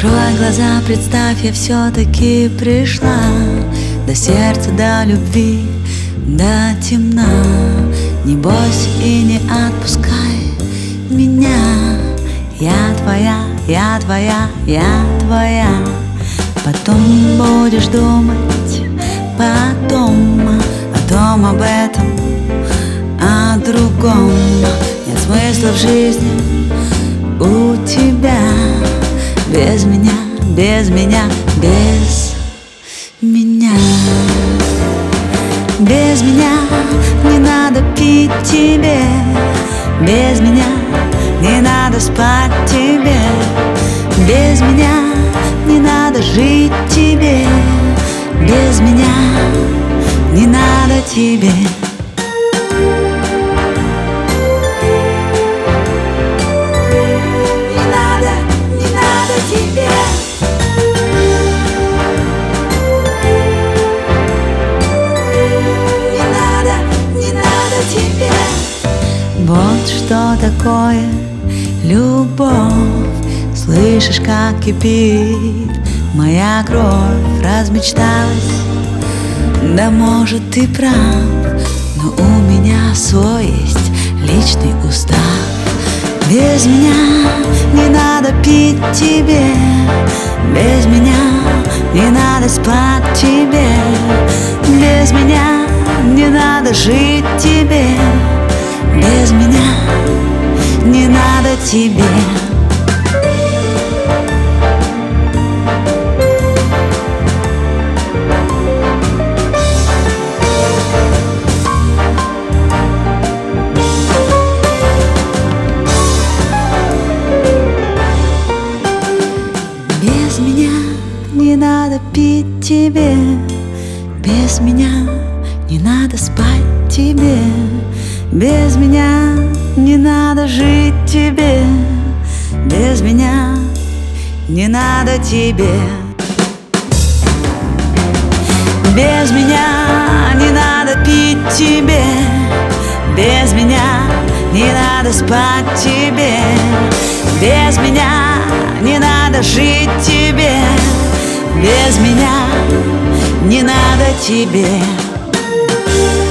Закрой глаза, представь, я все-таки пришла до сердца, до любви, до темна. Не бойся и не отпускай меня. Я твоя, я твоя, я твоя. Потом будешь думать, потом о том, об этом, о другом. Нет смысла в жизни у тебя без меня, без меня, без меня. Без меня не надо пить тебе, без меня не надо спать тебе, без меня не надо жить тебе, без меня не надо тебе. Вот что такое любовь. Слышишь, как кипит моя кровь. Размечталась, да может ты прав, но у меня свой есть личный устав. Без меня не надо пить тебе, без меня не надо спать тебе, без меня не надо жить тебе, без меня не надо тебе. Без меня не надо пить тебе, без меня не надо спать тебе, без меня не надо жить тебе, без меня не надо тебе. Без меня не надо пить тебе, без меня не надо спать тебе, без меня не надо жить тебе, без меня не надо тебе.